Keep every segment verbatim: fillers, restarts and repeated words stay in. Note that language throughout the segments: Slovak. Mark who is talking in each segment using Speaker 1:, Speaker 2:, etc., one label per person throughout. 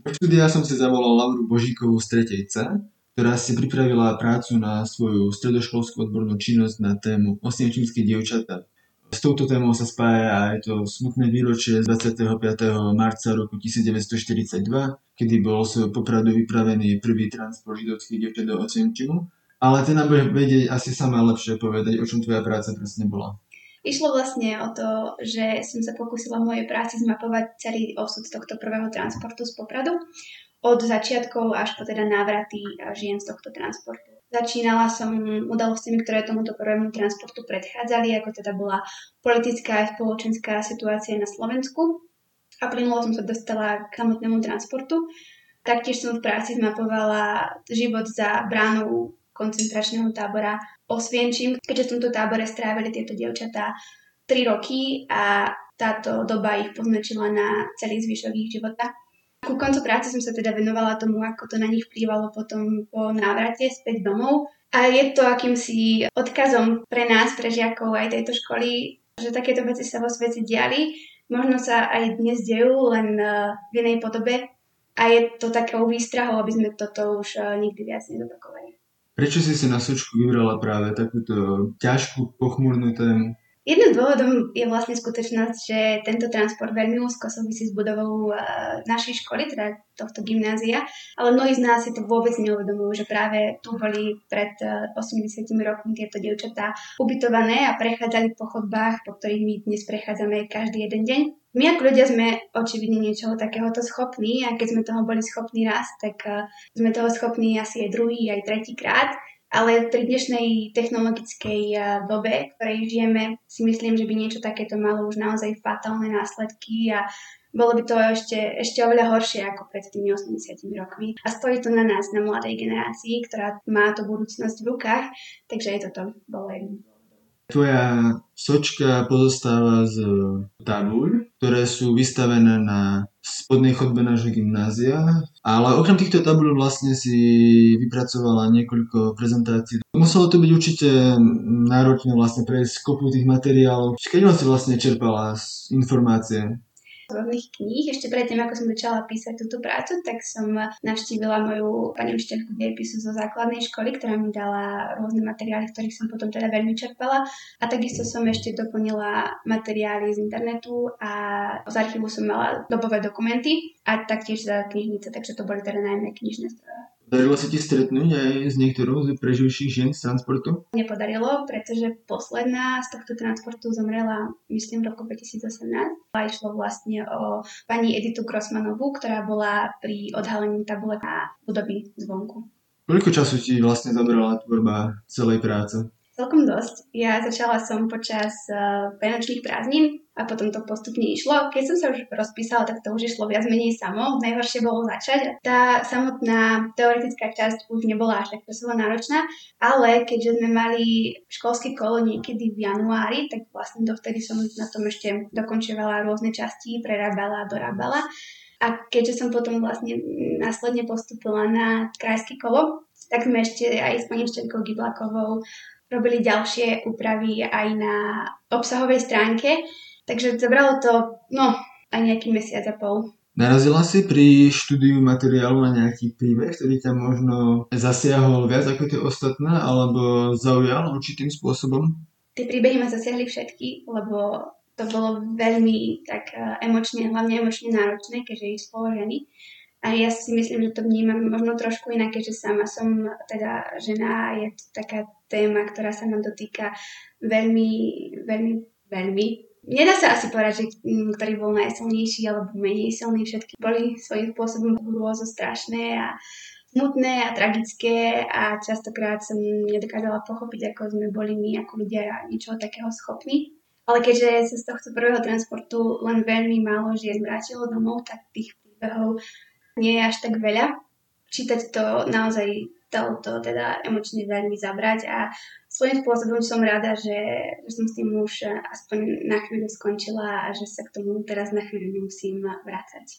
Speaker 1: Do štúdia som si zavolal Lauru Božíkovú z tretej C, ktorá si pripravila prácu na svoju stredoškolskú odbornú činnosť na tému osvienčimské dievčatá. S touto témou sa spája aj to smutné výročie z dvadsiateho piateho marca roku devätnásťstoštyridsaťdva, kedy bol z Popradu vypravený prvý transport židovských dievčat do Osvienčimu. Ale ty nám budeš vedieť asi sama lepšie povedať, o čom tvoja práca presne bola.
Speaker 2: Išlo vlastne o to, že som sa pokúsila v mojej práci zmapovať celý osud tohto prvého transportu z Popradu od začiatkov až po teda návraty žien z tohto transportu. Začínala som udalosťami, ktoré tomuto prvému transportu predchádzali, ako teda bola politická a spoločenská situácia na Slovensku a plynulo som sa dostala k samotnému transportu. Taktiež som v práci zmapovala život za bránou koncentračného tábora Osvienčim, keďže v tomto tábore strávili tieto dievčatá tri roky a táto doba ich poznačila na celý zvyšok ich života. Ku koncu práce som sa teda venovala tomu, ako to na nich vplývalo potom po návrate späť domov. A je to akýmsi odkazom pre nás, pre žiakov aj tejto školy, že takéto veci sa vo svete diali. Možno sa aj dnes dejú, len v inej podobe. A je to takou výstrahou, aby sme toto už nikdy viac nezopakovali.
Speaker 1: Prečo si si na Sočku vybrala práve takúto ťažkú, pochmúrnu tému?
Speaker 2: Jedným dôvodom je vlastne skutočnosť, že tento transport veľmi úzko súvisí s budovou našej školy, teda tohto gymnázia, ale mnohí z nás si to vôbec neuvedomujú, že práve tu boli pred osemdesiatimi rokmi tieto dievčatá ubytované a prechádzali po chodbách, po ktorých my dnes prechádzame každý jeden deň. My ako ľudia sme očividne niečoho takéhoto schopní a keď sme toho boli schopní raz, tak sme toho schopní asi aj druhý, aj tretí krát. Ale pri dnešnej technologickej dobe, v ktorej žijeme, si myslím, že by niečo takéto malo už naozaj fatálne následky a bolo by to ešte, ešte oveľa horšie ako pred tými osemdesiatimi rokmi. A stojí to na nás, na mladej generácii, ktorá má tú budúcnosť v rukách, takže aj toto bolo jedno.
Speaker 1: Tvoja sočka pozostáva z tabuľ, ktoré sú vystavené na spodnej chodbe nášho gymnázia, ale okrem týchto tabuľ vlastne si vypracovala niekoľko prezentácií. Muselo to byť určite náročné vlastne prejsť kopu tých materiálov. Keď si vlastne čerpala informácie?
Speaker 2: Rôznych kníh. Ešte predtým, ako som začala písať túto prácu, tak som navštívila moju pani učiteľku dejepisu zo základnej školy, ktorá mi dala rôzne materiály, ktorých som potom teda veľmi čerpala. A takisto som ešte doplnila materiály z internetu a z archívu som mala dobové dokumenty a taktiež za knižnice, takže to boli teda najmä knižné zdroje.
Speaker 1: Darilo sa ti stretnúť aj s niektorou z preživších žien z transportu?
Speaker 2: Nepodarilo, pretože posledná z tohto transportu zomrela, myslím, v roku dvetisícosemnásť. A išlo vlastne o pani Editu Grossmanovú, ktorá bola pri odhalení tabulek na budovy zvonku.
Speaker 1: Koľko času ti vlastne zabrala tvorba celej práce?
Speaker 2: Celkom dosť. Ja začala som počas uh, vianočných prázdnin a potom to postupne išlo. Keď som sa už rozpísala, tak to už išlo viac menej samo. Najhoršie bolo začať. Tá samotná teoretická časť už nebola až tak časovo náročná, ale keďže sme mali školský kolo niekedy v januári, tak vlastne dovtedy som na tom ešte dokončovala rôzne časti, prerábala, dorábala. A keďže som potom vlastne následne postupila na krajské kolo, tak sme ešte aj s pani Štenkou Giblakovou robili ďalšie úpravy aj na obsahovej stránke, takže zabralo to, no, aj nejaký mesiac a pol.
Speaker 1: Narazila si pri štúdiu materiálu na nejaký príbeh, ktorý ťa možno zasiahol viac ako tie ostatné, alebo zaujal určitým spôsobom?
Speaker 2: Tie príbehy ma zasiahli všetky, lebo to bolo veľmi tak emočne, hlavne emočne náročné, keďže išlo o ženy. A ja si myslím, že to vnímam možno trošku inak, keďže sama som teda žena a je to taká téma, ktorá sa ma dotýka veľmi, veľmi, veľmi. Nedá sa asi povedať, že ktorý bol najsilnejší alebo menej silný. Všetky boli svojím spôsobom hrôzo strašné a smutné a tragické a častokrát som nedokázala pochopiť, ako sme boli my ako ľudia niečoho takého schopní. Ale keďže sa z tohto prvého transportu len veľmi málo žien vrátilo domov, tak tých príbehov nie je až tak veľa. Čítať to naozaj dalo to teda emočne veľmi zabrať a svojím spôsobom som rada, že, že som s tým už aspoň na chvíľu skončila a že sa k tomu teraz na chvíľu nemusím vrácať.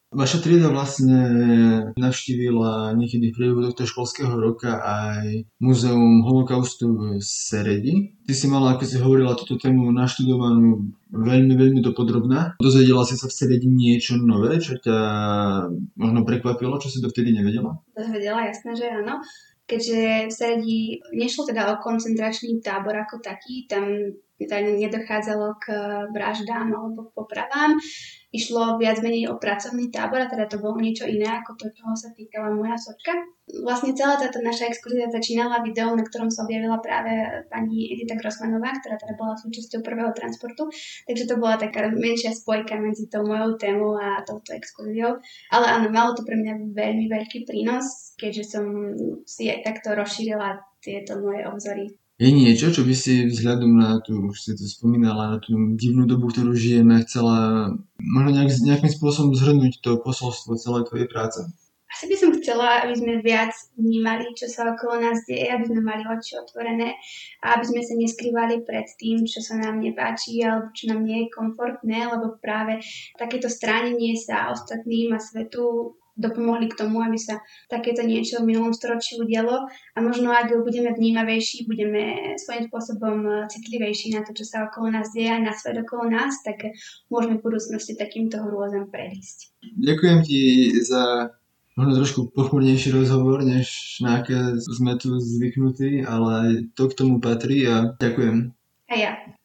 Speaker 1: Vaša trieda vlastne navštívila niekedy v priebehu tohto školského roka aj Múzeum holokaustu v Seredi. Ty si mala, ako si hovorila, túto tému naštudovanú veľmi, veľmi dopodrobná. Dozvedela si sa v Seredi niečo nové, čo ťa možno prekvapilo, čo si dovtedy nevedela?
Speaker 2: Dozvedela, jasné, že áno. Keďže v Seredi nešlo teda o koncentračný tábor ako taký, tam teda nedochádzalo k vraždám alebo popravám. Išlo viac menej o pracovný tábor a teda to bolo niečo iné ako to, čoho sa týkala moja sočka. Vlastne celá táto naša exkurzia začínala videom, na ktorom sa objavila práve pani Edita Grossmanová, ktorá teda bola súčasťou prvého transportu, takže to bola taká menšia spojka medzi tou mojou témou a touto exkurziou. Ale áno, malo to pre mňa veľmi veľký prínos, keďže som si aj takto rozšírila tieto moje obzory.
Speaker 1: Je niečo, čo by si vzhľadom na tú, už si to spomínala, na tú divnú dobu, ktorú žijeme, chcela možno nejak, nejakým spôsobom zhrnúť to posolstvo celej tvojej práce?
Speaker 2: Asi by som chcela, aby sme viac vnímali, čo sa okolo nás deje, aby sme mali oči otvorené a aby sme sa neskrývali pred tým, čo sa nám nepáči alebo čo nám nie je komfortné, lebo práve takéto stránenie sa ostatným a svetu dopomohli k tomu, aby sa takéto niečo v minulom storočí udialo a možno ak budeme vnímavejší, budeme svojím spôsobom citlivejší na to, čo sa okolo nás deje a na svet okolo nás, tak môžeme v budúcnosti takýmto hrôzam predísť.
Speaker 1: Ďakujem ti za možno trošku pochmurnejší rozhovor, než na aké sme tu zvyknutí, ale to k tomu patrí a ďakujem.
Speaker 2: A ja.